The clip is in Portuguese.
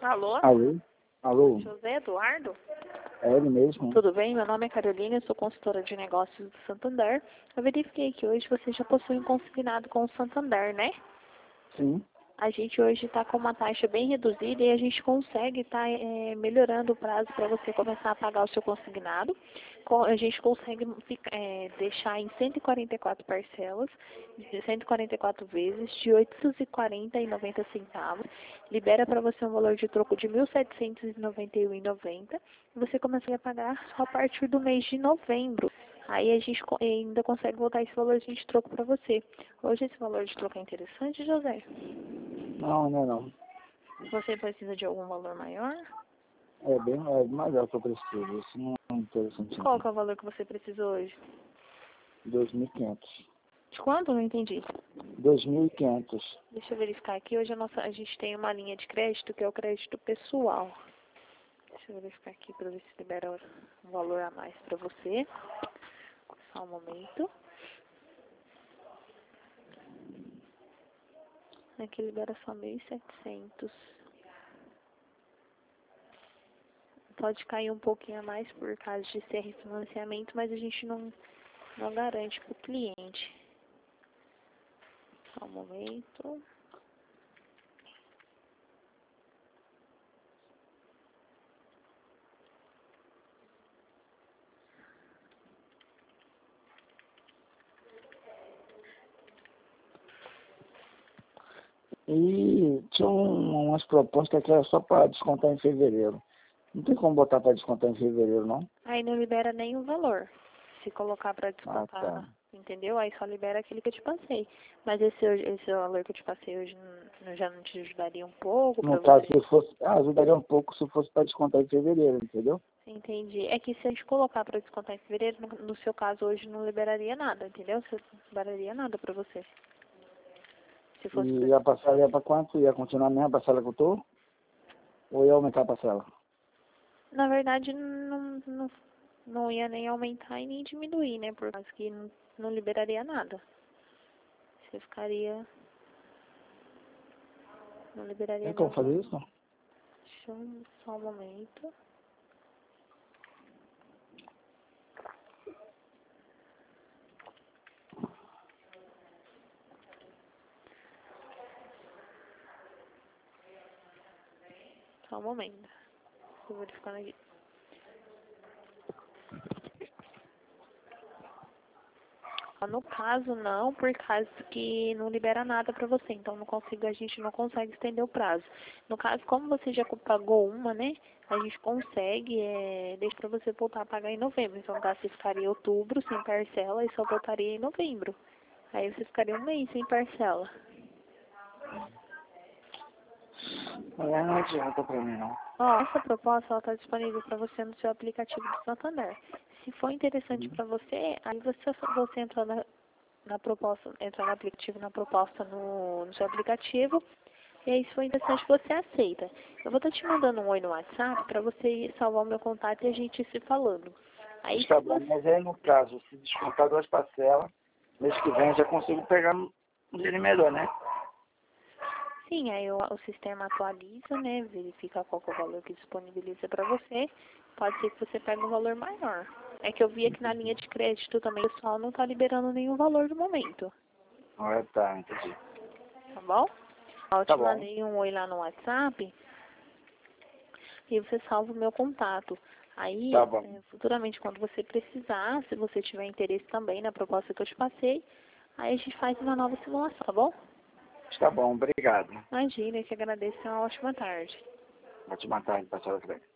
Alô? Alô? Alô? José Eduardo? É ele mesmo? Tudo bem? Meu nome é Carolina, eu sou consultora de negócios do Santander. Eu verifiquei que hoje você já possui um consignado com o Santander, né? Sim. A gente hoje está com uma taxa bem reduzida e a gente consegue estar melhorando o prazo para você começar a pagar o seu consignado. A gente consegue deixar em 144 parcelas, de 144 vezes, de R$ 840,90. Libera para você um valor de troco de R$ 1.791,90 e você começa a pagar só a partir do mês de novembro. Aí a gente ainda consegue voltar esse valorzinho de troco para você. Hoje esse valor de troco é interessante, José? Não, não é não. Você precisa de algum valor maior? É bem maior que eu preciso. Isso não é interessante. Qual que é o valor que você precisa hoje? 2.500. De quanto? Não entendi. 2.500. Deixa eu verificar aqui. Hoje a gente tem uma linha de crédito que é o crédito pessoal. Deixa eu verificar aqui para ver se libera um valor a mais para você. Só um momento. Aqui libera só 1.700. Pode cair um pouquinho a mais por causa de ser refinanciamento, mas a gente não garante para o cliente. Só um momento. E tinha umas propostas que era só para descontar em fevereiro. Não tem como botar para descontar em fevereiro, não? Aí não libera nenhum valor. Se colocar para Ah, descontar, tá. entendeu? Aí só libera aquele que eu te passei. Mas esse valor que eu te passei hoje já não te ajudaria um pouco No para caso, você? se fosse... ajudaria um pouco se fosse para descontar em fevereiro, entendeu? Entendi. É que se a gente colocar para descontar em fevereiro, no seu caso hoje não liberaria nada, entendeu? Você não liberaria nada para você. Se fosse pra... E a parcela ia para quanto? Ia continuar a mesma parcela que eu tô? Ou ia aumentar a parcela? Na verdade, não ia nem aumentar e nem diminuir, né? Por causa que não liberaria nada. Você ficaria... Não liberaria Tem como nenhum fazer valor. isso? Deixa eu só um momento. Só um momento. Estou verificando aqui. No caso, não, por causa que não libera nada para você. Então, a gente não consegue estender o prazo. No caso, como você já pagou uma, né? A gente consegue, deixa para você voltar a pagar em novembro. Então, você ficaria em outubro sem parcela e só voltaria em novembro. Aí você ficaria um mês sem parcela. Não adianta para mim, não. Ó, essa proposta está disponível para você no seu aplicativo do Santander. Se for interessante para você, aí você entra na proposta, entra no aplicativo, na proposta no seu aplicativo, e aí se for interessante você aceita. Eu vou estar te mandando um oi no WhatsApp para você salvar o meu contato e a gente ir se falando. Aí Tá se bom, você... mas aí no caso, se descontar 2 parcelas, mês que vem eu já consigo pegar um dinheiro melhor, né? Sim, aí o sistema atualiza, né? Verifica qual que é o valor que disponibiliza para você. Pode ser que você pegue um valor maior. É que eu vi aqui na linha de crédito também, o pessoal não está liberando nenhum valor no momento, Ah, tá, entendi. tá bom? Ó, eu Tá te bom, mandei um oi lá no WhatsApp e você salva o meu contato. tá Aí, bom. futuramente, quando você precisar, se você tiver interesse também na proposta que eu te passei, aí a gente faz uma nova simulação, tá bom? Tá bom, obrigado. Imagina, eu que agradeço. Uma ótima tarde. Vou te matar, parcela que vem.